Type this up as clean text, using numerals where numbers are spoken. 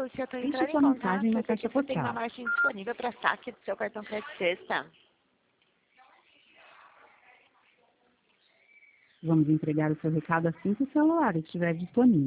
Se eu estou Deixe entrando em sua mensagem na contato, é caixa porque você tem uma postal. margem disponível para saque do seu cartão crédito sexta. Vamos entregar o seu recado assim que o celular estiver disponível.